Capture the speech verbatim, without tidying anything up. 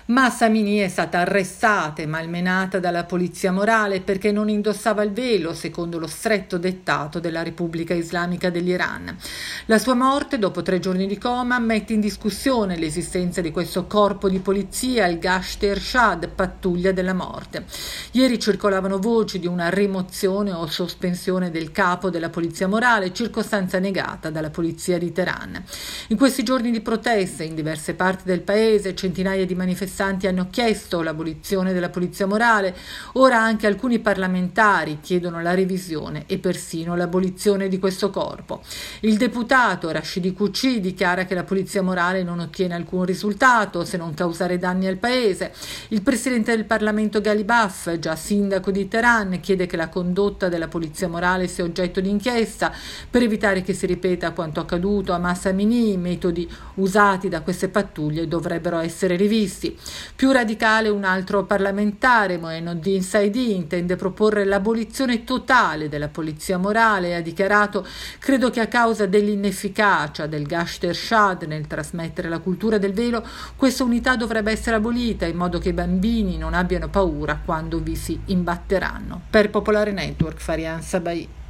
Mahsa Amini è stata arrestata e malmenata dalla polizia morale perché non indossava il velo, secondo lo stretto dettato della Repubblica Islamica dell'Iran. La sua morte, dopo tre giorni di coma, mette in discussione l'esistenza di questo corpo di polizia, il Gasht Ershad, pattuglia della morte. Ieri circolavano voci di una rimozione o sospensione del capo della polizia morale, circostanza negata dalla polizia di Teheran. In questi giorni di proteste in diverse parti del paese, centinaia di manifestanti hanno chiesto l'abolizione della polizia morale. Ora anche alcuni parlamentari chiedono la revisione e persino l'abolizione di questo corpo. Il deputato Rashidi Kuchi dichiara che la polizia morale non ottiene alcun risultato se non causare danni al paese. Il presidente del Parlamento Ghalibaf, già sindaco di Teheran, chiede che la condotta della polizia morale sia oggetto di inchiesta per evitare che si ripeta quanto accaduto a Mahsa Amini. I metodi usati da queste pattuglie dovrebbero essere rivisti. Più radicale, un altro parlamentare, Moenuddin Saidi, intende proporre l'abolizione totale della polizia morale e ha dichiarato: credo che a causa dell'inefficacia del Gasht Ershad nel trasmettere la cultura del velo, questa unità dovrebbe essere abolita in modo che i bambini non abbiano paura quando vi si imbatteranno. Per Popolare Network, Farian Sabai.